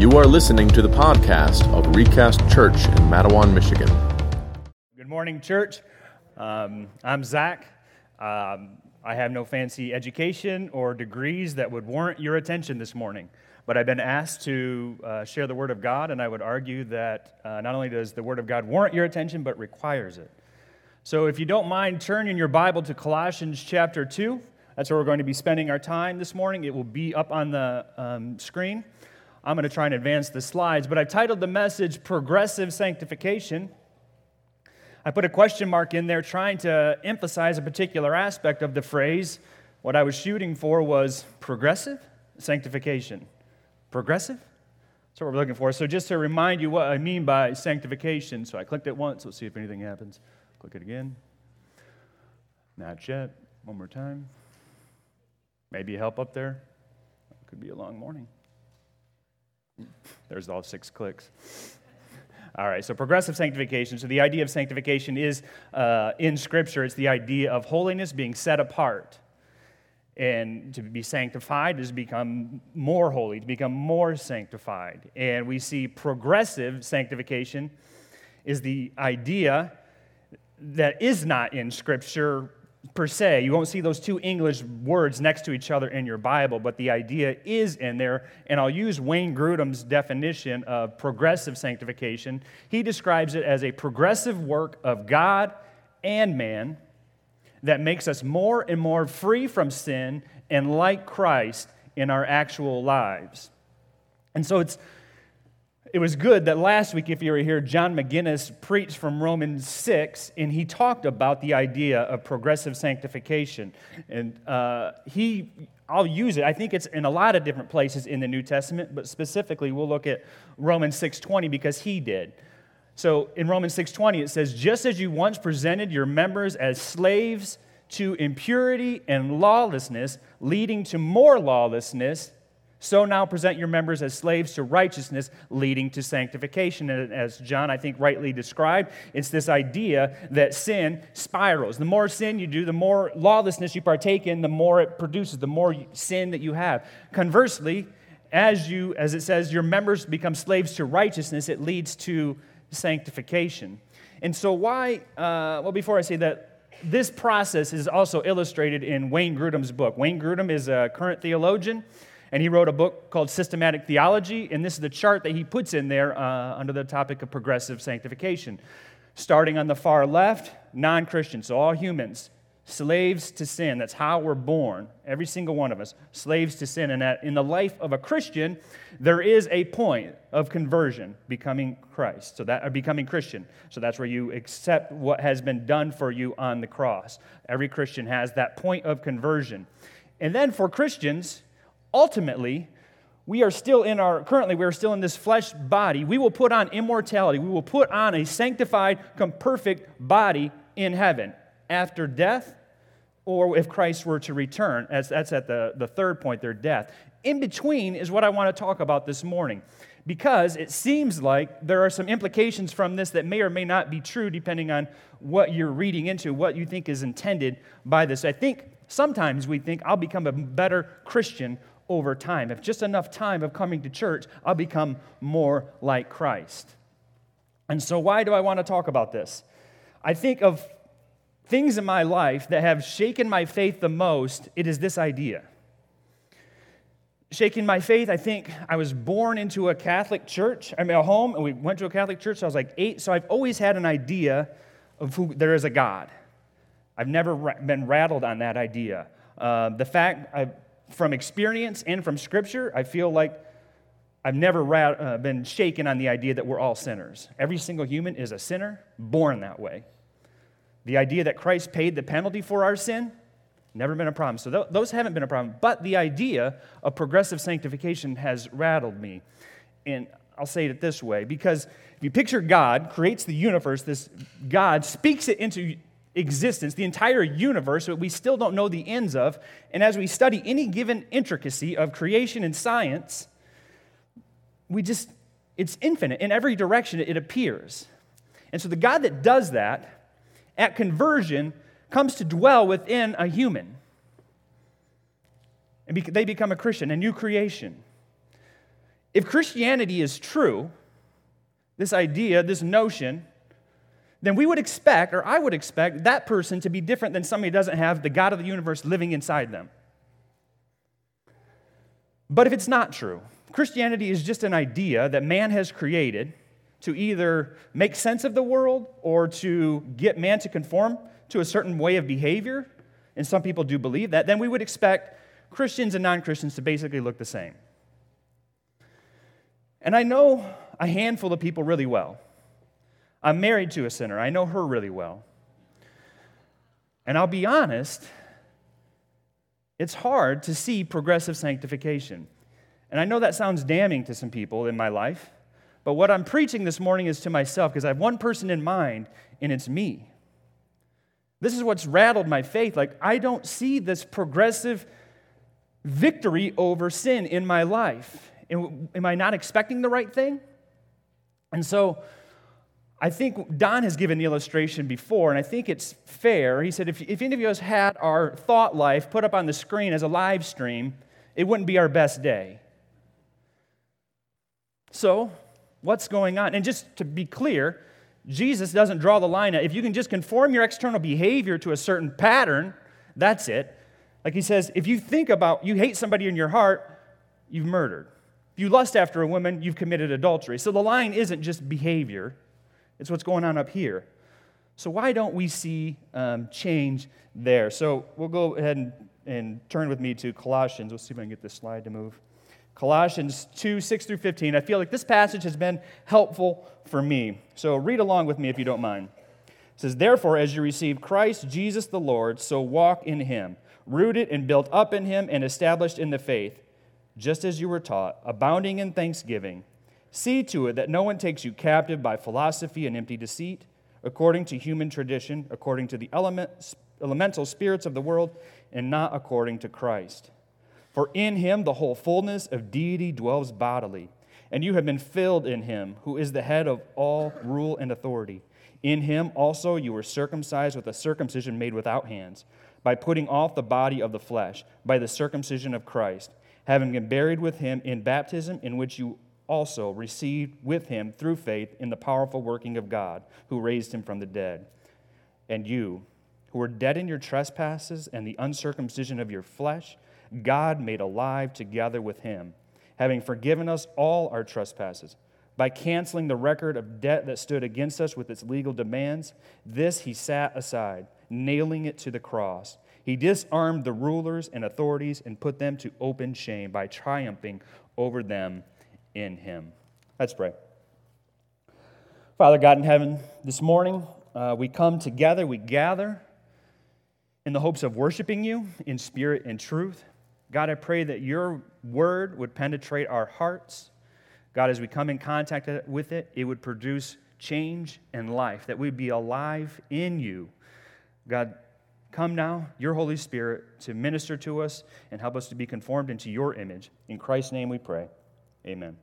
You are listening to the podcast of Recast Church in Matawan, Michigan. Good morning, church. I'm Zach. I have no fancy education or degrees that would warrant your attention this morning, but I've been asked to share the Word of God, and I would argue that not only does the Word of God warrant your attention, but requires it. So if you don't mind turning your Bible to Colossians chapter 2, that's where we're going to be spending our time this morning. It will be up on the screen. I'm going to try and advance the slides, but I titled the message, Progressive Sanctification. I put a question mark in there trying to emphasize a particular aspect of the phrase. What I was shooting for was progressive sanctification. Progressive? That's what we're looking for. So just to remind you what I mean by sanctification, so I clicked it once. Let's see if anything happens. Click it again. Not yet. One more time. Maybe help up there. It could be a long morning. There's all 6 clicks. All right, so progressive sanctification. So the idea of sanctification is, in Scripture, it's the idea of holiness being set apart. And to be sanctified is to become more holy, to become more sanctified. And we see progressive sanctification is the idea that is not in Scripture per se. You won't see those 2 English words next to each other in your Bible, but the idea is in there, and I'll use Wayne Grudem's definition of progressive sanctification. He describes it as a progressive work of God and man that makes us more and more free from sin and like Christ in our actual lives. And so it was good that last week, if you were here, John McGinnis preached from Romans 6, and he talked about the idea of progressive sanctification. And I'll use it. I think it's in a lot of different places in the New Testament, but specifically we'll look at Romans 6:20 because he did. So in Romans 6:20 it says, just as you once presented your members as slaves to impurity and lawlessness, leading to more lawlessness, so now present your members as slaves to righteousness, leading to sanctification. And as John, I think, rightly described, it's this idea that sin spirals. The more sin you do, the more lawlessness you partake in, the more it produces, the more sin that you have. Conversely, as it says, your members become slaves to righteousness, it leads to sanctification. And so before I say that, this process is also illustrated in Wayne Grudem's book. Wayne Grudem is a current theologian, and he wrote a book called Systematic Theology, and this is the chart that he puts in there under the topic of progressive sanctification. Starting on the far left, non-Christians, so all humans, slaves to sin. That's how we're born, every single one of us, slaves to sin. And that in the life of a Christian, there is a point of conversion, becoming becoming Christian. So that's where you accept what has been done for you on the cross. Every Christian has that point of conversion. And then for Christians, ultimately, we are still in this flesh body. We will put on immortality. We will put on a sanctified, perfect body in heaven after death, or if Christ were to return. That's at the third point there, death. In between is what I want to talk about this morning, because it seems like there are some implications from this that may or may not be true, depending on what you're reading into, what you think is intended by this. I think sometimes we think, I'll become a better Christian over time. If just enough time of coming to church, I'll become more like Christ. And so why do I want to talk about this? I think of things in my life that have shaken my faith the most. It is this idea. Shaking my faith, I think I was born into a Catholic church. A home, and we went to a Catholic church. So I was like 8, so I've always had an idea of who there is a God. I've never been rattled on that idea. The fact from experience and from Scripture, I feel like I've never been shaken on the idea that we're all sinners. Every single human is a sinner, born that way. The idea that Christ paid the penalty for our sin, never been a problem. So those haven't been a problem. But the idea of progressive sanctification has rattled me. And I'll say it this way, because if you picture God creates the universe, this God speaks it into existence, the entire universe, that we still don't know the ends of. And as we study any given intricacy of creation and science, it's infinite. In every direction it appears. And so the God that does that, at conversion, comes to dwell within a human. And they become a Christian, a new creation. If Christianity is true, this idea, this notion, then we would expect, or I would expect, that person to be different than somebody who doesn't have the God of the universe living inside them. But if it's not true, Christianity is just an idea that man has created to either make sense of the world or to get man to conform to a certain way of behavior, and some people do believe that, then we would expect Christians and non-Christians to basically look the same. And I know a handful of people really well. I'm married to a sinner. I know her really well. And I'll be honest, it's hard to see progressive sanctification. And I know that sounds damning to some people in my life, but what I'm preaching this morning is to myself because I have one person in mind, and it's me. This is what's rattled my faith. Like, I don't see this progressive victory over sin in my life. Am I not expecting the right thing? And so I think Don has given the illustration before, and I think it's fair. He said, if any of you had our thought life put up on the screen as a live stream, it wouldn't be our best day. So, what's going on? And just to be clear, Jesus doesn't draw the line at if you can just conform your external behavior to a certain pattern, that's it. Like he says, if you think about, you hate somebody in your heart, you've murdered. If you lust after a woman, you've committed adultery. So the line isn't just behavior, it's what's going on up here. So why don't we see change there? So we'll go ahead and turn with me to Colossians. Let's see if I can get this slide to move. Colossians 2, 6 through 15. I feel like this passage has been helpful for me. So read along with me if you don't mind. It says, therefore, as you receive Christ Jesus the Lord, so walk in him, rooted and built up in him and established in the faith, just as you were taught, abounding in thanksgiving. See to it that no one takes you captive by philosophy and empty deceit, according to human tradition, according to the elemental spirits of the world, and not according to Christ. For in him the whole fullness of deity dwells bodily, and you have been filled in him, who is the head of all rule and authority. In him also you were circumcised with a circumcision made without hands, by putting off the body of the flesh, by the circumcision of Christ, having been buried with him in baptism, in which you also received with him through faith in the powerful working of God, who raised him from the dead. And you, who were dead in your trespasses and the uncircumcision of your flesh, God made alive together with him, having forgiven us all our trespasses, by canceling the record of debt that stood against us with its legal demands. This he set aside, nailing it to the cross. He disarmed the rulers and authorities and put them to open shame by triumphing over them in him. Let's pray. Father God in heaven, this morning we come together, we gather in the hopes of worshiping you in spirit and truth. God, I pray that your word would penetrate our hearts. God, as we come in contact with it, it would produce change and life, that we'd be alive in you. God, come now, your Holy Spirit, to minister to us and help us to be conformed into your image. In Christ's name we pray. Amen.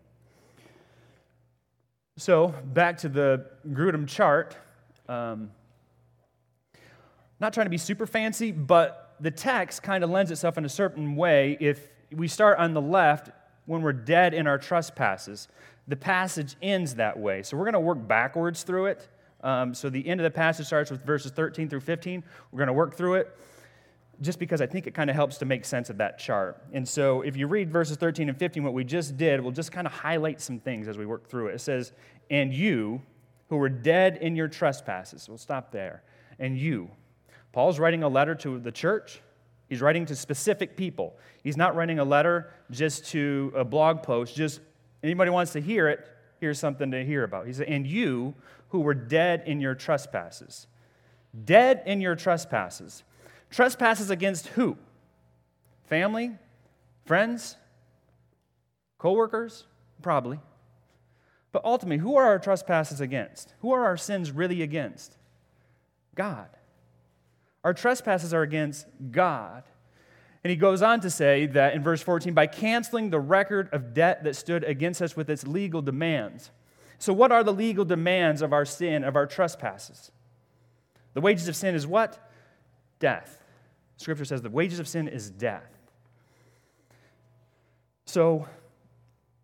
So, back to the Grudem chart. Not trying to be super fancy, but the text kind of lends itself in a certain way. If we start on the left, when we're dead in our trespasses, the passage ends that way. So we're going to work backwards through it. So the end of the passage starts with verses 13 through 15. We're going to work through it just because I think it kind of helps to make sense of that chart. And so if you read verses 13 and 15, what we just did, we'll just kind of highlight some things as we work through it. It says, and you who were dead in your trespasses. We'll stop there. And you. Paul's writing a letter to the church. He's writing to specific people. He's not writing a letter just to a blog post, just anybody wants to hear it, here's something to hear about. He said, and you who were dead in your trespasses. Dead in your trespasses. Trespasses against who? Family? Friends? Co-workers? Probably. But ultimately, who are our trespasses against? Who are our sins really against? God. Our trespasses are against God. And he goes on to say that in verse 14, by canceling the record of debt that stood against us with its legal demands. So what are the legal demands of our sin, of our trespasses? The wages of sin is what? Death. Scripture says the wages of sin is death. So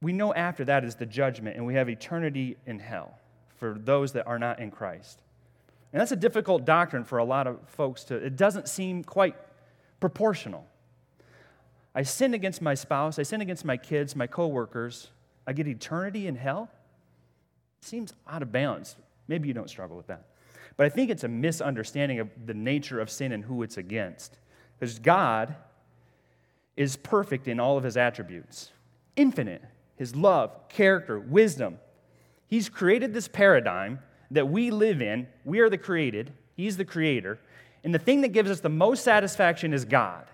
we know after that is the judgment, and we have eternity in hell for those that are not in Christ. And that's a difficult doctrine for a lot of folks it doesn't seem quite proportional. I sin against my spouse, I sin against my kids, my coworkers, I get eternity in hell? It seems out of balance. Maybe you don't struggle with that. But I think it's a misunderstanding of the nature of sin and who it's against. Because God is perfect in all of his attributes, infinite, his love, character, wisdom. He's created this paradigm that we live in. We are the created. He's the creator. And the thing that gives us the most satisfaction is God.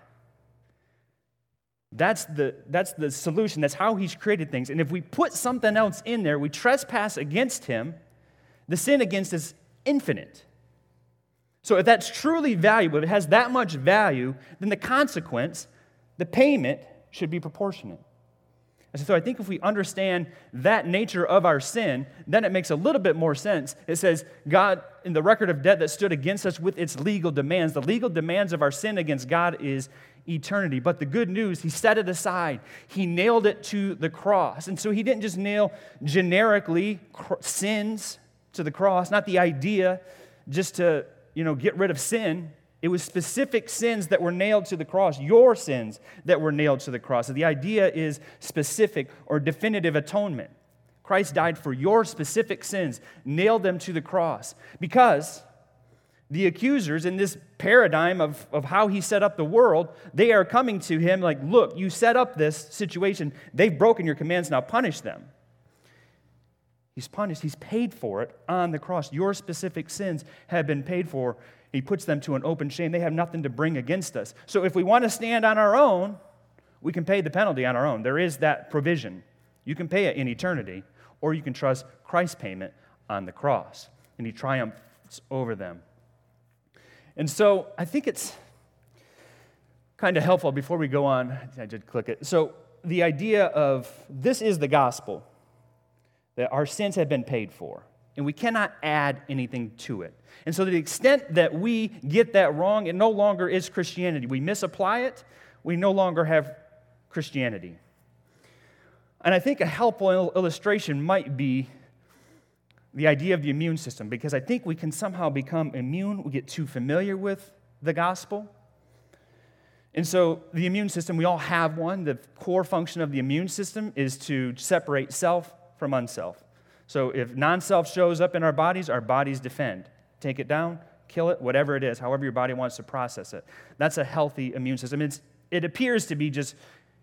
That's the solution. That's how he's created things. And if we put something else in there, we trespass against him, the sin against is infinite. So if that's truly valuable, if it has that much value, then the consequence, the payment, should be proportionate. And so I think if we understand that nature of our sin, then it makes a little bit more sense. It says, God, in the record of debt that stood against us with its legal demands, the legal demands of our sin against God is eternity. But the good news, he set it aside. He nailed it to the cross. And so he didn't just nail generically sins to the cross, not the idea just to, get rid of sin. It was specific sins that were nailed to the cross, your sins that were nailed to the cross. So the idea is specific or definitive atonement. Christ died for your specific sins, nailed them to the cross. Because the accusers in this paradigm of how he set up the world, they are coming to him like, look, you set up this situation. They've broken your commands, now punish them. He's punished. He's paid for it on the cross. Your specific sins have been paid for. He puts them to an open shame. They have nothing to bring against us. So if we want to stand on our own, we can pay the penalty on our own. There is that provision. You can pay it in eternity, or you can trust Christ's payment on the cross, and he triumphs over them. And so I think it's kind of helpful before we go on. I did click it. So the idea of this is the gospel, that our sins have been paid for, and we cannot add anything to it. And so to the extent that we get that wrong, it no longer is Christianity. We misapply it, we no longer have Christianity. And I think a helpful illustration might be the idea of the immune system, because I think we can somehow become immune. We get too familiar with the gospel. And so the immune system, we all have one. The core function of the immune system is to separate self from unself. So if non-self shows up in our bodies defend. Take it down, kill it, whatever it is, however your body wants to process it. That's a healthy immune system. It appears to be just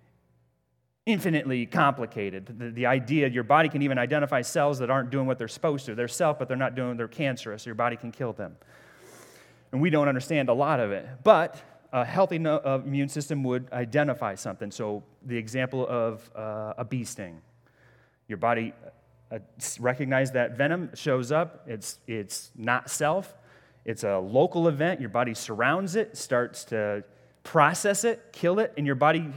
infinitely complicated. The idea your body can even identify cells that aren't doing what they're supposed to. They're self, but they're cancerous. Your body can kill them. And we don't understand a lot of it. But a healthy immune system would identify something. So the example of a bee sting. Your body recognizes that venom shows up. It's not self. It's a local event. Your body surrounds it, starts to process it, kill it, and your body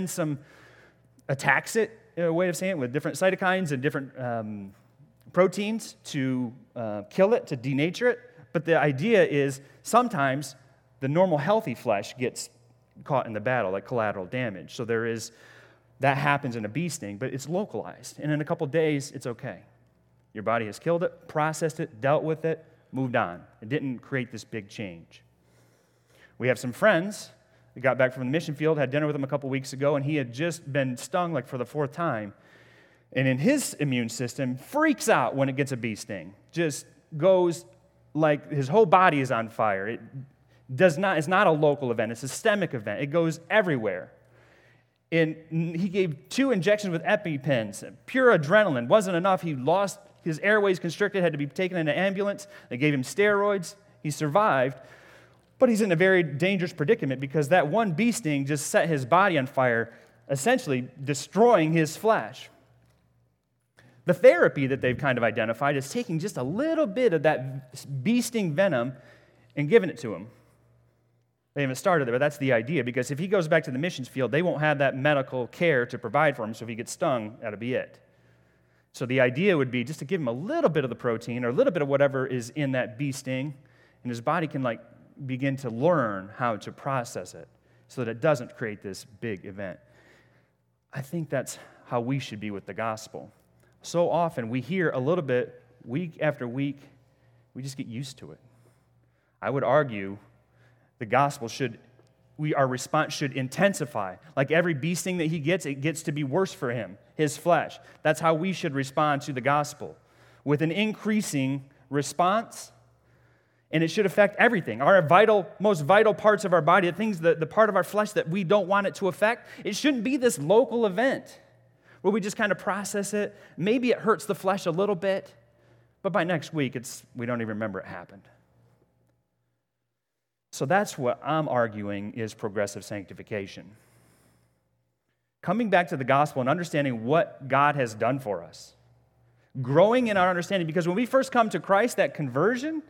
attacks it, a way of saying it, with different cytokines and different proteins to kill it, to denature it. But the idea is sometimes the normal healthy flesh gets caught in the battle, like collateral damage. So that happens in a bee sting, but it's localized. And in a couple days, it's okay. Your body has killed it, processed it, dealt with it, moved on. It didn't create this big change. We have some friends that got back from the mission field, had dinner with him a couple weeks ago, and he had just been stung like for the 4th time. And in his immune system, freaks out when it gets a bee sting. Just goes like his whole body is on fire. It's not a local event, it's a systemic event. It goes everywhere. And he gave 2 injections with EpiPens. Pure adrenaline wasn't enough. He lost his airways, constricted, had to be taken in an ambulance. They gave him steroids. He survived. But he's in a very dangerous predicament because that one bee sting just set his body on fire, essentially destroying his flesh. The therapy that they've kind of identified is taking just a little bit of that bee sting venom and giving it to him. They haven't started there, but that's the idea, because if he goes back to the missions field, they won't have that medical care to provide for him, so if he gets stung, that'll be it. So the idea would be just to give him a little bit of the protein or a little bit of whatever is in that bee sting, and his body can begin to learn how to process it so that it doesn't create this big event. I think that's how we should be with the gospel. So often we hear a little bit, week after week, we just get used to it. I would argue the gospel our response should intensify. Like every bee sting that he gets, it gets to be worse for him, his flesh. That's how we should respond to the gospel, with an increasing response. And it should affect everything. Our most vital parts of our body, the part of our flesh that we don't want it to affect, it shouldn't be this local event where we just kind of process it. Maybe it hurts the flesh a little bit, but by next week, we don't even remember it happened. So that's what I'm arguing is progressive sanctification. Coming back to the gospel and understanding what God has done for us. Growing in our understanding, because when we first come to Christ, that conversion,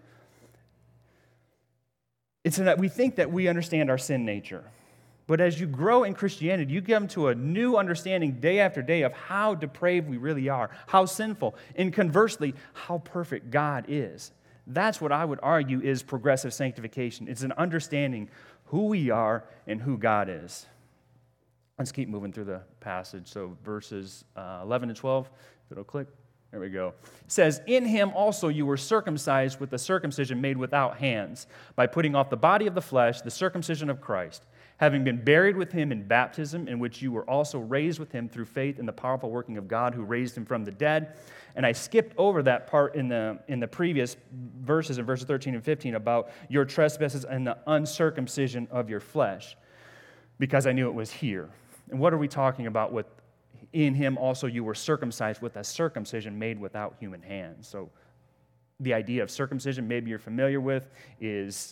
it's that we think that we understand our sin nature. But as you grow in Christianity, you come to a new understanding day after day of how depraved we really are, how sinful, and conversely, how perfect God is. That's what I would argue is progressive sanctification. It's an understanding who we are and who God is. Let's keep moving through the passage. So verses 11 and 12, if it'll click. There we go. It says, "In him also you were circumcised with the circumcision made without hands, by putting off the body of the flesh, the circumcision of Christ, having been buried with him in baptism, in which you were also raised with him through faith in the powerful working of God who raised him from the dead." And I skipped over that part in the previous verses, in verses 13 and 15, about your trespasses and the uncircumcision of your flesh, because I knew it was here. And what are we talking about with in him also you were circumcised with a circumcision made without human hands? So the idea of circumcision, maybe you're familiar with, is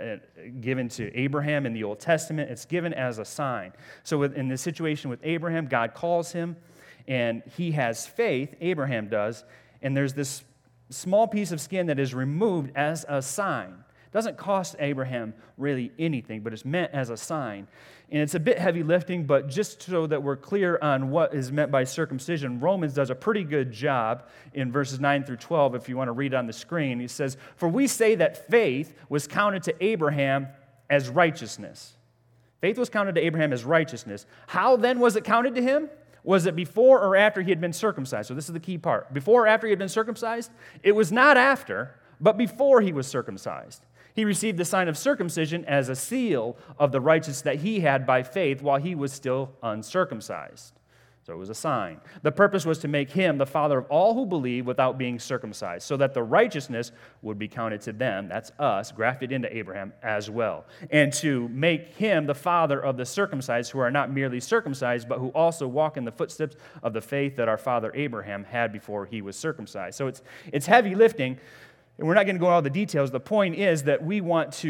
given to Abraham in the Old Testament. It's given as a sign. So in the situation with Abraham, God calls him, and he has faith, Abraham does, and there's this small piece of skin that is removed as a sign. It doesn't cost Abraham really anything, but it's meant as a sign. And it's a bit heavy lifting, but just so that we're clear on what is meant by circumcision, Romans does a pretty good job in verses 9 through 12, if you want to read it on the screen. He says, "For we say that faith was counted to Abraham as righteousness." Faith was counted to Abraham as righteousness. How then was it counted to him? Was it before or after he had been circumcised? So this is the key part. Before or after he had been circumcised? It was not after, but before he was circumcised. He received the sign of circumcision as a seal of the righteousness that he had by faith while he was still uncircumcised. So it was a sign. The purpose was to make him the father of all who believe without being circumcised, so that the righteousness would be counted to them, that's us, grafted into Abraham as well, and to make him the father of the circumcised who are not merely circumcised, but who also walk in the footsteps of the faith that our father Abraham had before he was circumcised. So it's heavy lifting. And we're not going to go into all the details. The point is that we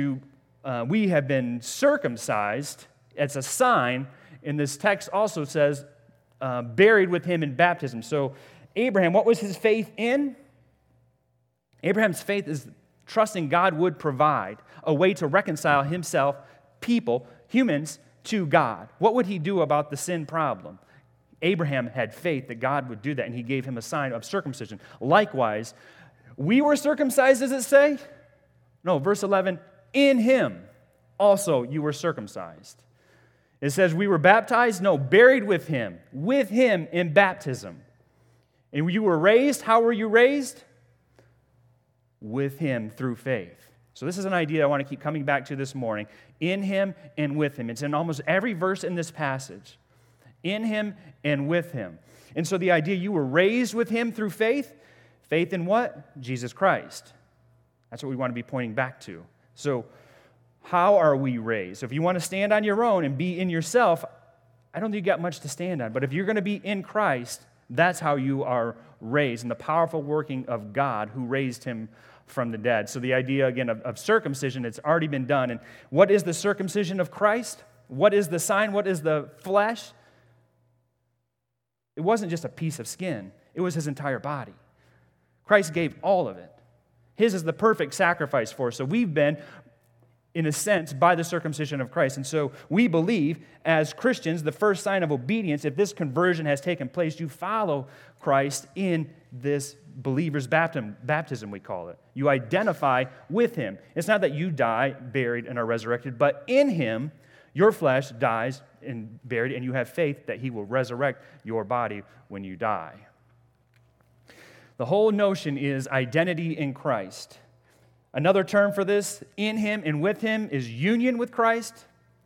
have been circumcised. It's a sign. And this text also says, buried with him in baptism. So Abraham, what was his faith in? Abraham's faith is trusting God would provide a way to reconcile himself, people, humans, to God. What would he do about the sin problem? Abraham had faith that God would do that, and he gave him a sign of circumcision. Likewise, we were circumcised, does it say? No, verse 11, in him also you were circumcised. It says we were baptized? No, buried with him in baptism. And you were raised, how were you raised? With him through faith. So this is an idea I want to keep coming back to this morning. In him and with him. It's in almost every verse in this passage. In him and with him. And so the idea you were raised with him through faith. Faith in what? Jesus Christ. That's what we want to be pointing back to. So how are we raised? So if you want to stand on your own and be in yourself, I don't think you got much to stand on. But if you're going to be in Christ, that's how you are raised, in the powerful working of God who raised him from the dead. So the idea, again, of circumcision, it's already been done. And what is the circumcision of Christ? What is the sign? What is the flesh? It wasn't just a piece of skin. It was his entire body. Christ gave all of it. His is the perfect sacrifice for us. So we've been, in a sense, by the circumcision of Christ. And so we believe, as Christians, the first sign of obedience, if this conversion has taken place, you follow Christ in this believer's baptism, we call it. You identify with him. It's not that you die, buried, and are resurrected, but in him, Your flesh dies and buried, and you have faith that he will resurrect your body when you die. The whole notion is identity in Christ. Another term for this, in him and with him, is union with Christ.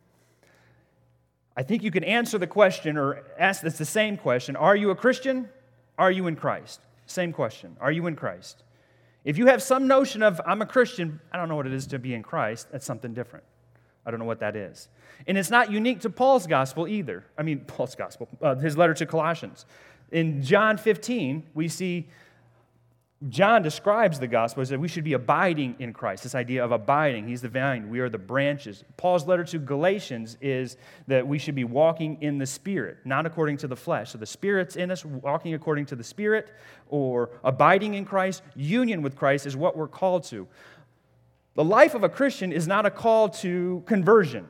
I think you can answer the question or ask this the same question. Are you a Christian? Are you in Christ? Same question. Are you in Christ? If you have some notion of, I'm a Christian, I don't know what it is to be in Christ, that's something different. I don't know what that is. And it's not unique to Paul's gospel either. Paul's gospel, his letter to Colossians. In John 15, we see John describes the gospel as that we should be abiding in Christ, this idea of abiding. He's the vine, we are the branches. Paul's letter to Galatians is that we should be walking in the Spirit, not according to the flesh. So the Spirit's in us, walking according to the Spirit, or abiding in Christ, union with Christ is what we're called to. The life of a Christian is not a call to conversion.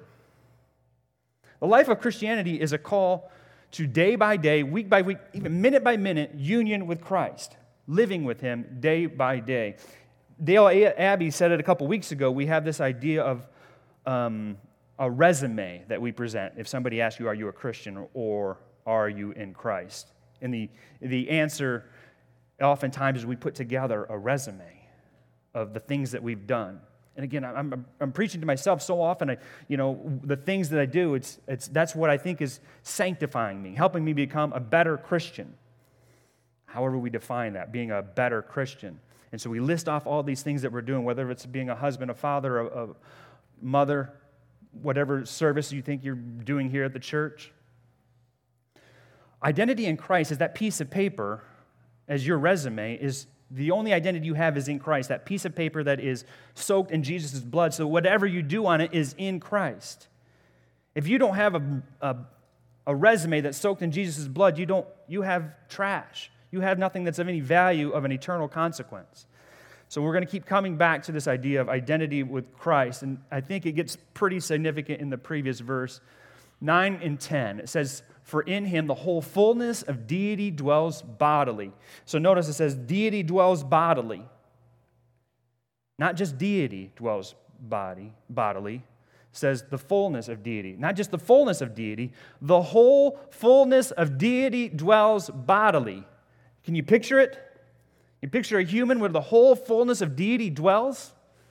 The life of Christianity is a call to day by day, week by week, even minute by minute, union with Christ. Living with him day by day. Dale Abbey said it a couple weeks ago. We have this idea of a resume that we present. If somebody asks you, are you a Christian or are you in Christ? And the answer oftentimes is we put together a resume of the things that we've done. And again, I'm preaching to myself so often. The things that I do, that's what I think is sanctifying me, helping me become a better Christian. However we define that, being a better Christian. And so we list off all these things that we're doing, whether it's being a husband, a father, a mother, whatever service you think you're doing here at the church. Identity in Christ is that piece of paper as your resume is the only identity you have is in Christ, that piece of paper that is soaked in Jesus' blood, so whatever you do on it is in Christ. If you don't have a resume that's soaked in Jesus' blood, you have trash. You have nothing that's of any value of an eternal consequence. So we're going to keep coming back to this idea of identity with Christ, and I think it gets pretty significant in the previous verse, 9 and 10. It says, for in him the whole fullness of deity dwells bodily. So notice it says deity dwells bodily. Not just deity dwells bodily. It says the fullness of deity. Not just the fullness of deity, the whole fullness of deity dwells bodily. Can you picture it? You picture a human where the whole fullness of deity dwells?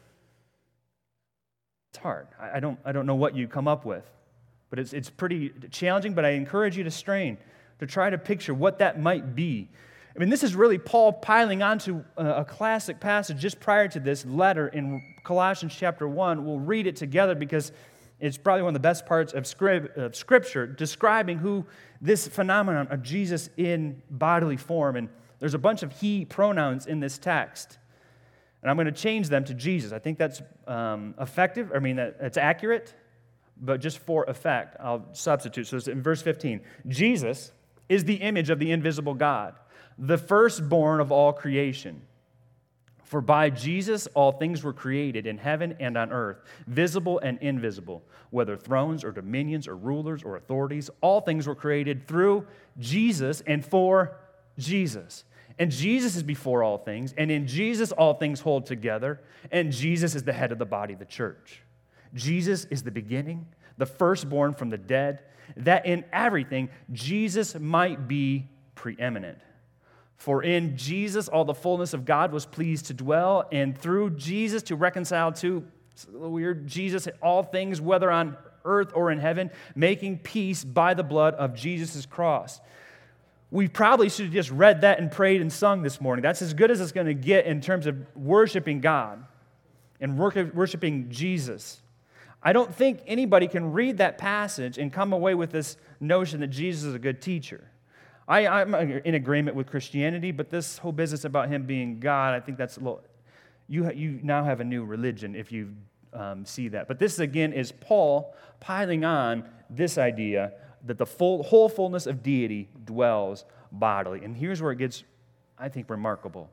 It's hard. I don't know what you come up with. But it's pretty challenging, but I encourage you to strain, to try to picture what that might be. This is really Paul piling onto a classic passage just prior to this letter in Colossians chapter 1. We'll read it together because it's probably one of the best parts of Scripture describing who this phenomenon of Jesus in bodily form. And there's a bunch of he pronouns in this text. And I'm going to change them to Jesus. I think that's effective. That's accurate. But just for effect, I'll substitute. So it's in verse 15. Jesus is the image of the invisible God, the firstborn of all creation. For by Jesus all things were created in heaven and on earth, visible and invisible, whether thrones or dominions or rulers or authorities. All things were created through Jesus and for Jesus. And Jesus is before all things, and in Jesus all things hold together, and Jesus is the head of the body of the church. Jesus is the beginning, the firstborn from the dead, that in everything Jesus might be preeminent. For in Jesus all the fullness of God was pleased to dwell, and through Jesus to reconcile to, it's a little weird, Jesus all things, whether on earth or in heaven, making peace by the blood of Jesus' cross. We probably should have just read that and prayed and sung this morning. That's as good as it's going to get in terms of worshiping God and worshiping Jesus. I don't think anybody can read that passage and come away with this notion that Jesus is a good teacher. I'm in agreement with Christianity, but this whole business about him being God, I think that's a little... You now have a new religion if you see that. But this, again, is Paul piling on this idea that the whole fullness of deity dwells bodily. And here's where it gets, I think, remarkable.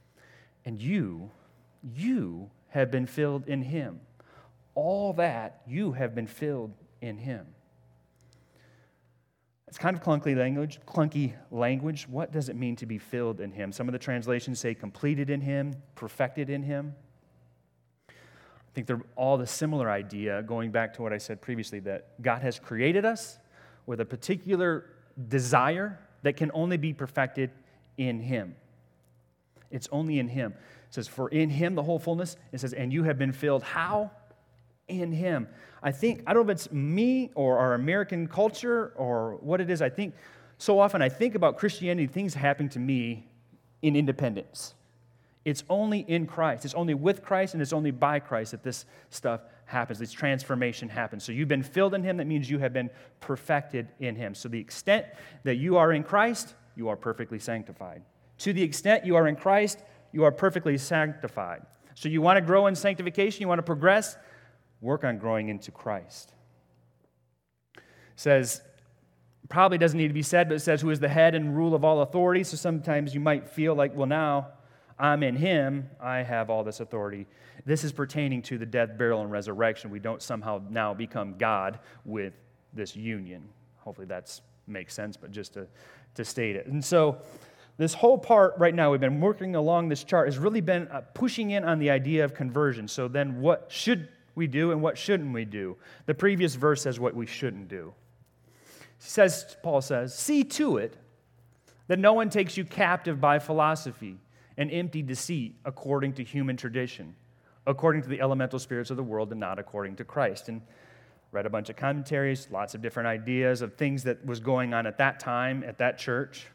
And you have been filled in him. All that, you have been filled in him. It's kind of clunky language. What does it mean to be filled in him? Some of the translations say completed in him, perfected in him. I think they're all the similar idea, going back to what I said previously, that God has created us with a particular desire that can only be perfected in Him. It's only in Him. It says, for in Him the whole fullness. It says, and you have been filled. How? In Him. I don't know if it's me or our American culture or what it is. I think so often I think about Christianity, things happen to me in independence. It's only in Christ. It's only with Christ, and it's only by Christ that this stuff happens. This transformation happens. So you've been filled in Him. That means you have been perfected in Him. So the extent that you are in Christ, you are perfectly sanctified. To the extent you are in Christ, you are perfectly sanctified. So you want to grow in sanctification, you want to progress, work on growing into Christ. It says, probably doesn't need to be said, but it says, who is the head and rule of all authority. So sometimes you might feel like, well, now I'm in Him, I have all this authority. This is pertaining to the death, burial, and resurrection. We don't somehow now become God with this union. Hopefully that makes sense, but just to state it. And so this whole part right now, we've been working along this chart, has really been pushing in on the idea of conversion. So then what should we do and what shouldn't we do? The previous verse says what we shouldn't do. Paul says, see to it that no one takes you captive by philosophy and empty deceit according to human tradition, according to the elemental spirits of the world and not according to Christ. And read a bunch of commentaries, lots of different ideas of things that was going on at that time, at that church.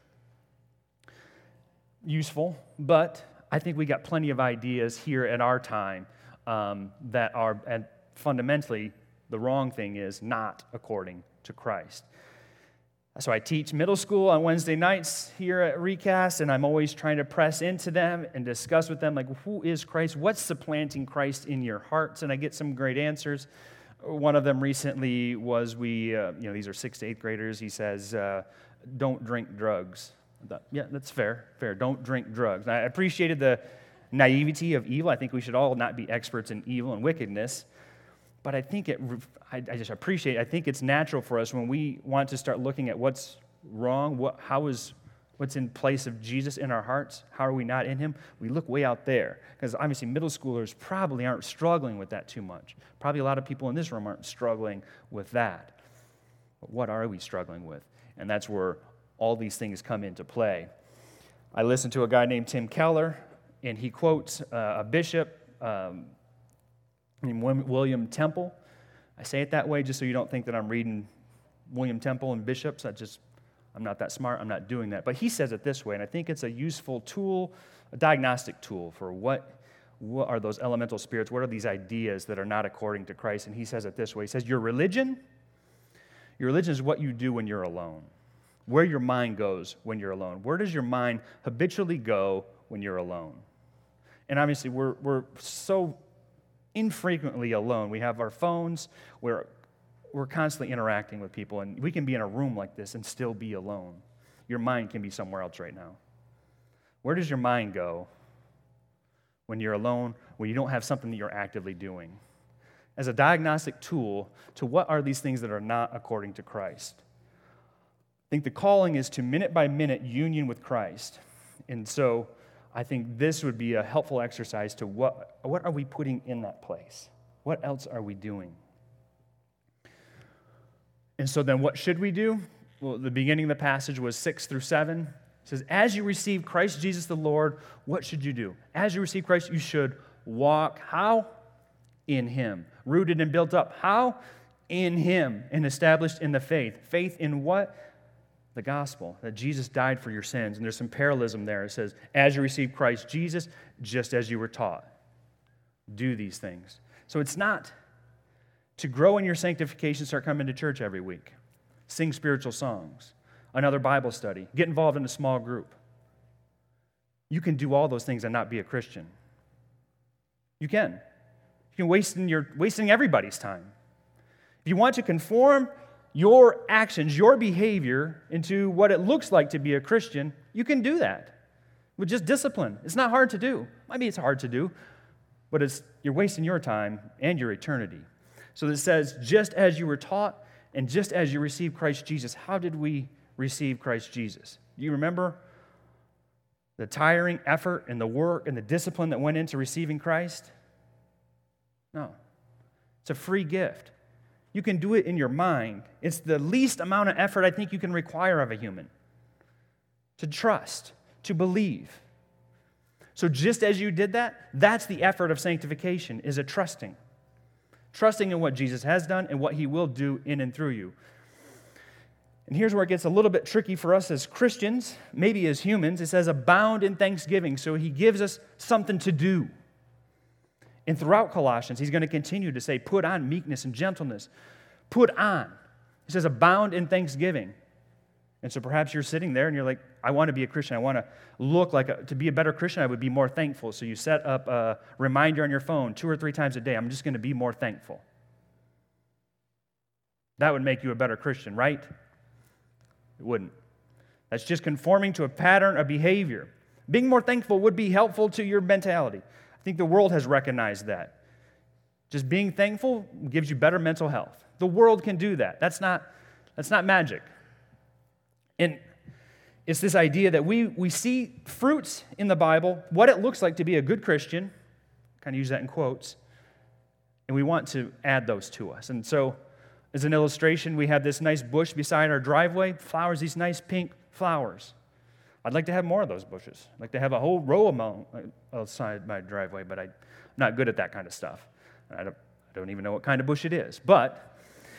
Useful, but I think we got plenty of ideas here at our time that are, and fundamentally, the wrong thing is not according to Christ. So I teach middle school on Wednesday nights here at Recast, and I'm always trying to press into them and discuss with them, like, who is Christ? What's supplanting Christ in your hearts? And I get some great answers. One of them recently was these are 6th to 8th graders. He says, don't drink drugs. I thought, yeah, that's fair. Don't drink drugs. And I appreciated the naivety of evil. I think we should all not be experts in evil and wickedness. But I think I just appreciate it. I think it's natural for us when we want to start looking at what's wrong, what's in place of Jesus in our hearts, how are we not in Him? We look way out there. Because obviously middle schoolers probably aren't struggling with that too much. Probably a lot of people in this room aren't struggling with that. But what are we struggling with? And that's where all these things come into play. I listened to a guy named Tim Keller, and he quotes a bishop named William Temple. I say it that way just so you don't think that I'm reading William Temple and bishops. I'm not that smart. I'm not doing that. But he says it this way, and I think it's a useful tool, a diagnostic tool for what are those elemental spirits, what are these ideas that are not according to Christ. And he says it this way. He says, your religion is what you do when you're alone, where your mind goes when you're alone. Where does your mind habitually go when you're alone? And obviously, we're so infrequently alone. We have our phones. We're constantly interacting with people, and we can be in a room like this and still be alone. Your mind can be somewhere else right now. Where does your mind go when you're alone, when you don't have something that you're actively doing? As a diagnostic tool to what are these things that are not according to Christ? I think the calling is to minute-by-minute union with Christ. And so I think this would be a helpful exercise to what are we putting in that place? What else are we doing? And so then what should we do? Well, the beginning of the passage was 6 through 7. It says, as you receive Christ Jesus the Lord, what should you do? As you receive Christ, you should walk. How? In Him. Rooted and built up. How? In Him. And established in the faith. Faith in what? The gospel, that Jesus died for your sins. And there's some parallelism there. It says, as you receive Christ Jesus, just as you were taught. Do these things. So it's not to grow in your sanctification, start coming to church every week. Sing spiritual songs. Another Bible study. Get involved in a small group. You can do all those things and not be a Christian. You can. You're wasting everybody's time. If you want to conform your actions, your behavior into what it looks like to be a Christian, you can do that with just discipline. It's not hard to do. I mean, it's hard to do, but you're wasting your time and your eternity. So it says, just as you were taught and just as you received Christ Jesus. How did we receive Christ Jesus? Do you remember the tiring effort and the work and the discipline that went into receiving Christ? No. It's a free gift. You can do it in your mind. It's the least amount of effort I think you can require of a human. To trust, to believe. So just as you did that, that's the effort of sanctification, is a trusting. Trusting in what Jesus has done and what he will do in and through you. And here's where it gets a little bit tricky for us as Christians, maybe as humans. It says, abound in thanksgiving. So he gives us something to do. And throughout Colossians, he's going to continue to say, put on meekness and gentleness. Put on. He says, abound in thanksgiving. And so perhaps you're sitting there and you're like, I want to be a Christian. I want to look like, to be a better Christian, I would be more thankful. So you set up a reminder on your phone 2 or 3 times a day. I'm just going to be more thankful. That would make you a better Christian, right? It wouldn't. That's just conforming to a pattern of behavior. Being more thankful would be helpful to your mentality. I think the world has recognized that. Just being thankful gives you better mental health. The world can do that. That's not magic. And it's this idea that we see fruits in the Bible, what it looks like to be a good Christian, kind of use that in quotes, and we want to add those to us. And so, as an illustration, we have this nice bush beside our driveway, flowers, these nice pink flowers. I'd like to have more of those bushes. I'd like to have a whole row of them outside my driveway, but I'm not good at that kind of stuff. I don't even know what kind of bush it is. But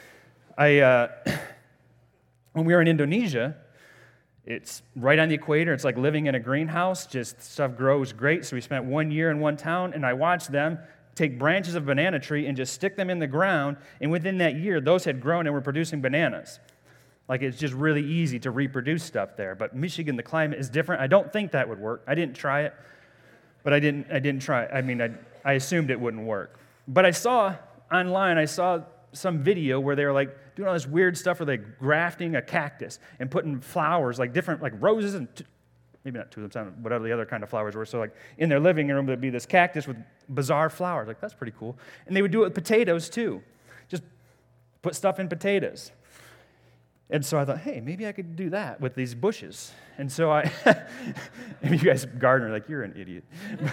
when we were in Indonesia, it's right on the equator. It's like living in a greenhouse. Just stuff grows great. So we spent 1 year in one town, and I watched them take branches of a banana tree and just stick them in the ground. And within that year, those had grown and were producing bananas. Like, it's just really easy to reproduce stuff there. But Michigan, the climate is different. I don't think that would work. I didn't try it, but I didn't try it. I mean, I assumed it wouldn't work. But I saw online some video where they were like doing all this weird stuff where they're grafting a cactus and putting flowers, like different, like roses and maybe not tulips, whatever the other kind of flowers were. So like in their living room, there'd be this cactus with bizarre flowers. Like, that's pretty cool. And they would do it with potatoes too. Just put stuff in potatoes. And so I thought, hey, maybe I could do that with these bushes. And so you guys gardener, like, you're an idiot.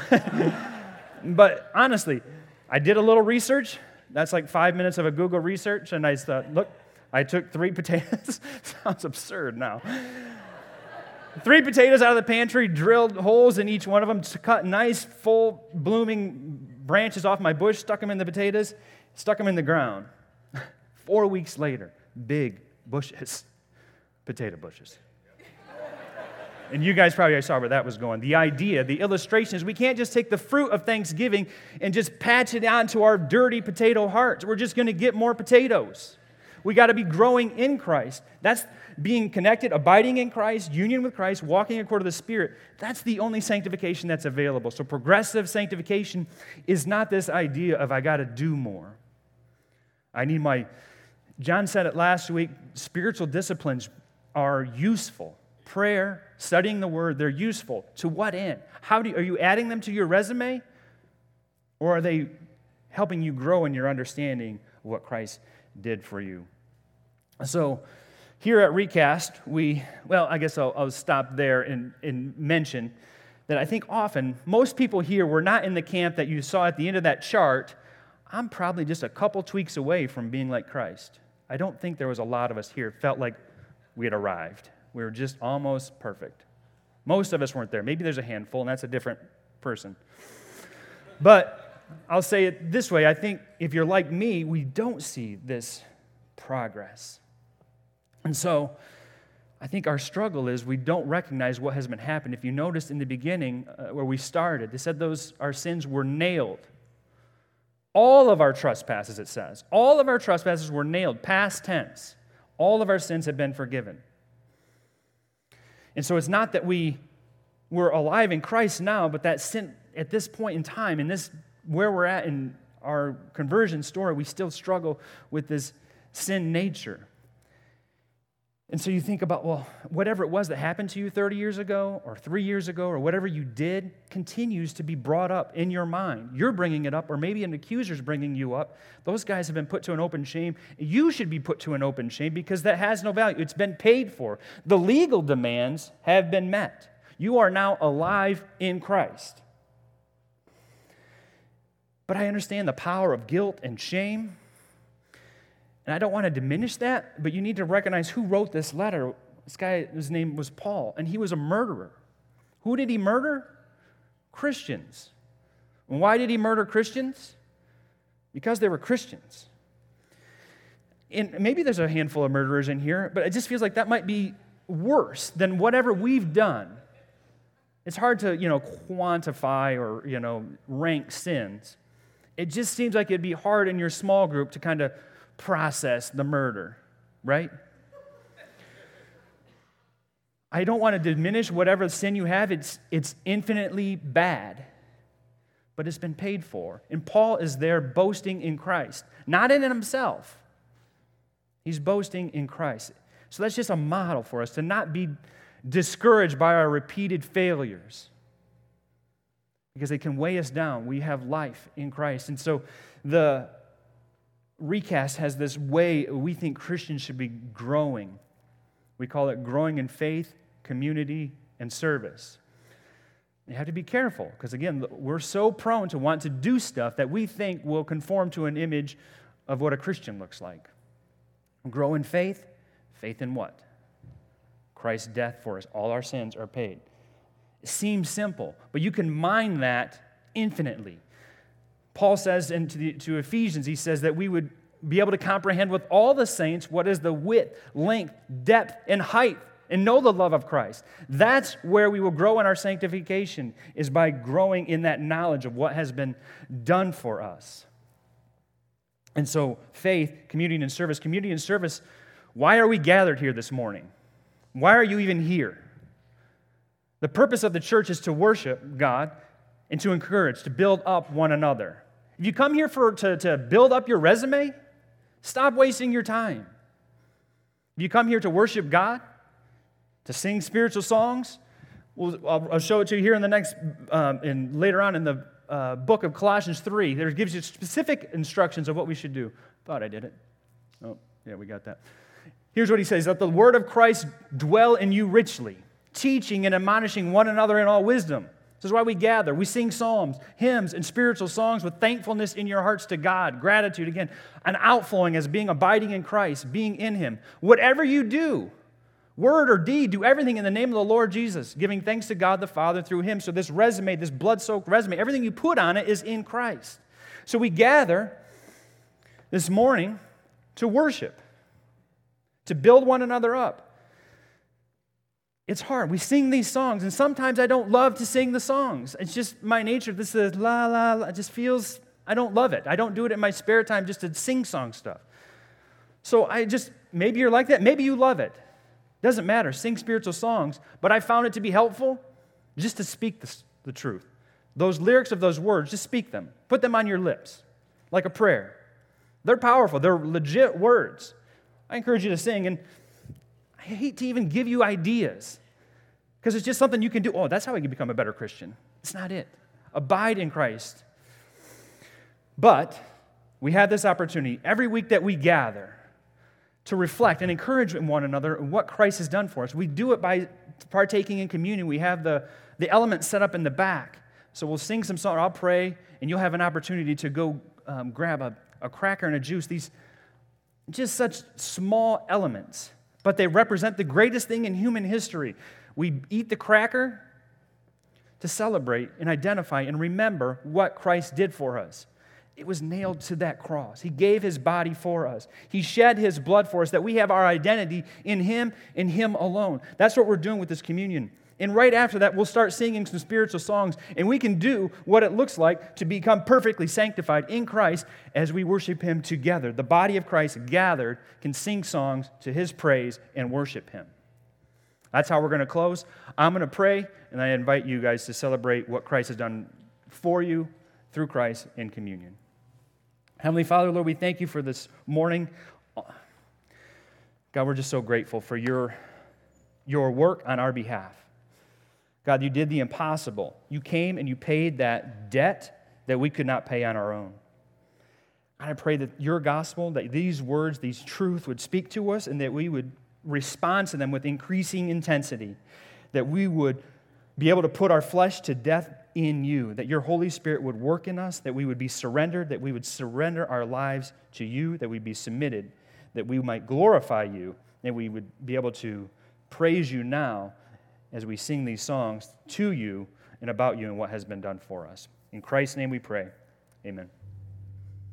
But honestly, I did a little research. That's like 5 minutes of a Google research. And I thought, look, I took 3 potatoes. Sounds absurd now. 3 potatoes out of the pantry, drilled holes in each one of them, cut nice, full, blooming branches off my bush, stuck them in the potatoes, stuck them in the ground. 4 weeks later, big bushes, potato bushes. And you guys probably saw where that was going. The idea, the illustration is we can't just take the fruit of Thanksgiving and just patch it onto our dirty potato hearts. We're just going to get more potatoes. We got to be growing in Christ. That's being connected, abiding in Christ, union with Christ, walking according to the Spirit. That's the only sanctification that's available. So progressive sanctification is not this idea of I got to do more. John said it last week, spiritual disciplines are useful. Prayer, studying the Word, they're useful. To what end? Are you adding them to your resume? Or are they helping you grow in your understanding of what Christ did for you? So here at Recast, I guess I'll stop there and mention that I think often, most people here were not in the camp that you saw at the end of that chart. I'm probably just a couple tweaks away from being like Christ. I don't think there was a lot of us here felt like we had arrived. We were just almost perfect. Most of us weren't there. Maybe there's a handful, and that's a different person. But I'll say it this way. I think if you're like me, we don't see this progress. And so I think our struggle is we don't recognize what has been happening. If you noticed in the beginning where we started, they said our sins were nailed. All of our trespasses, it says. All of our trespasses were nailed, past tense. All of our sins have been forgiven. And so it's not that we're alive in Christ now, but that sin at this point in time, in this where we're at in our conversion story, we still struggle with this sin nature. And so you think about, well, whatever it was that happened to you 30 years ago or 3 years ago or whatever you did continues to be brought up in your mind. You're bringing it up, or maybe an accuser's bringing you up. Those guys have been put to an open shame. You should be put to an open shame because that has no value. It's been paid for. The legal demands have been met. You are now alive in Christ. But I understand the power of guilt and shame. And I don't want to diminish that, but you need to recognize who wrote this letter. This guy, his name was Paul, and he was a murderer. Who did he murder? Christians. And why did he murder Christians? Because they were Christians. And maybe there's a handful of murderers in here, but it just feels like that might be worse than whatever we've done. It's hard to, quantify or, rank sins. It just seems like it'd be hard in your small group to kind of process the murder, right? I don't want to diminish whatever sin you have. It's infinitely bad, but it's been paid for. And Paul is there boasting in Christ, not in himself. He's boasting in Christ. So that's just a model for us to not be discouraged by our repeated failures, because they can weigh us down. We have life in Christ. And so the recast has this way we think Christians should be growing. We call it growing in faith, community, and service. You have to be careful, because again, we're so prone to want to do stuff that we think will conform to an image of what a Christian looks like. Grow in faith. Faith in what? Christ's death for us. All our sins are paid. It seems simple, but you can mine that infinitely. Paul says to Ephesians, he says that we would be able to comprehend with all the saints what is the width, length, depth, and height, and know the love of Christ. That's where we will grow in our sanctification, is by growing in that knowledge of what has been done for us. And so faith, community, and service. Community and service, why are we gathered here this morning? Why are you even here? The purpose of the church is to worship God and to encourage, to build up one another. If you come here to build up your resume, stop wasting your time. If you come here to worship God, to sing spiritual songs, I'll show it to you here in the next, later on in the book of Colossians 3. There gives you specific instructions of what we should do. Thought I did it. Oh, yeah, we got that. Here's what he says: let the word of Christ dwell in you richly, teaching and admonishing one another in all wisdom. This is why we gather. We sing psalms, hymns, and spiritual songs with thankfulness in your hearts to God. Gratitude, again, an outflowing as being abiding in Christ, being in Him. Whatever you do, word or deed, do everything in the name of the Lord Jesus, giving thanks to God the Father through Him. So this resume, this blood-soaked resume, everything you put on it is in Christ. So we gather this morning to worship, to build one another up. It's hard. We sing these songs, and sometimes I don't love to sing the songs. It's just my nature. This is la, la, la. It just feels, I don't love it. I don't do it in my spare time just to sing song stuff. So maybe you're like that. Maybe you love it. Doesn't matter. Sing spiritual songs. But I found it to be helpful just to speak the truth. Those lyrics of those words, just speak them. Put them on your lips like a prayer. They're powerful. They're legit words. I encourage you to sing, and I hate to even give you ideas because it's just something you can do. Oh, that's how I can become a better Christian. It's not it. Abide in Christ. But we have this opportunity every week that we gather to reflect and encourage one another in what Christ has done for us. We do it by partaking in communion. We have the elements set up in the back. So we'll sing some song, I'll pray, and you'll have an opportunity to go grab a cracker and a juice. These just such small elements, but they represent the greatest thing in human history. We eat the cracker to celebrate and identify and remember what Christ did for us. It was nailed to that cross. He gave His body for us. He shed His blood for us, that we have our identity in Him and Him alone. That's what we're doing with this communion. And right after that, we'll start singing some spiritual songs, and we can do what it looks like to become perfectly sanctified in Christ as we worship Him together. The body of Christ gathered can sing songs to His praise and worship Him. That's how we're going to close. I'm going to pray, and I invite you guys to celebrate what Christ has done for you through Christ in communion. Heavenly Father, Lord, we thank You for this morning. God, we're just so grateful for Your work on our behalf. God, You did the impossible. You came and You paid that debt that we could not pay on our own. God, I pray that Your gospel, that these words, these truths would speak to us, and that we would respond to them with increasing intensity, that we would be able to put our flesh to death in you, that your Holy Spirit would work in us, that we would be surrendered, that we would surrender our lives to you, that we'd be submitted, that we might glorify you, and we would be able to praise you now as we sing these songs to you and about you and what has been done for us. In Christ's name we pray. Amen.